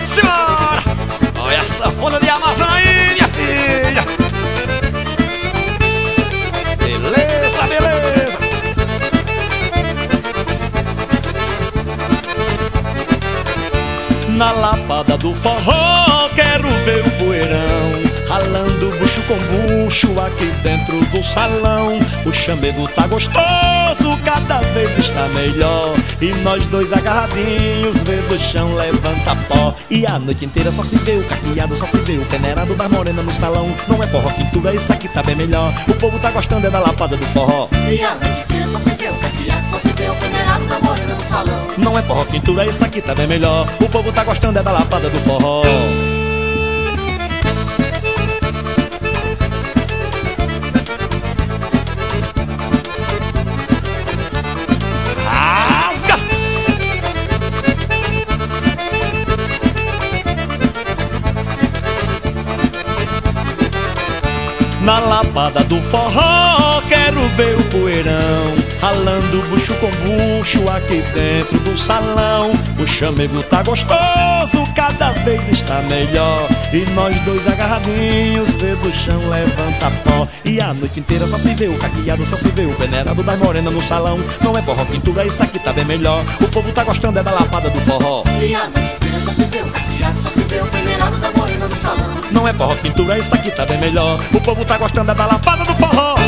Simbora! Olha essa fonda de Amazônia aí, minha filha. Beleza, beleza. Na lapada do forró quero ver o poeirão ralando bucho com bucho aqui dentro do salão. O chamego tá gostoso, cada vez está melhor. E nós dois agarradinhos, vê do chão, levanta pó. E a noite inteira só se vê o caqueado, só se vê o peneirado das morenas no salão. Não é forró pintura, isso aqui tá bem melhor. O povo tá gostando é da lapada do forró. E a noite inteira só se vê o caqueado, só se vê o peneirado da morena no salão. Não é forró pintura, isso aqui tá bem melhor. O povo tá gostando é da lapada do forró. Na lapada do forró quero ver o poeirão ralando bucho com bucho aqui dentro do salão. O chamego tá gostoso, cada vez está melhor. E nós dois agarradinhos, vê do chão, levanta pó. E a noite inteira só se vê o caqueado, só se vê o peneirado das morenas no salão. Não é forró pintura, isso aqui tá bem melhor. O povo tá gostando é da lapada do forró. E a noite inteira só se vê o caqueado, só se vê o peneirado da morena no salão. Não é forró pintura, isso aqui tá bem melhor. O povo tá gostando é da lapada do forró.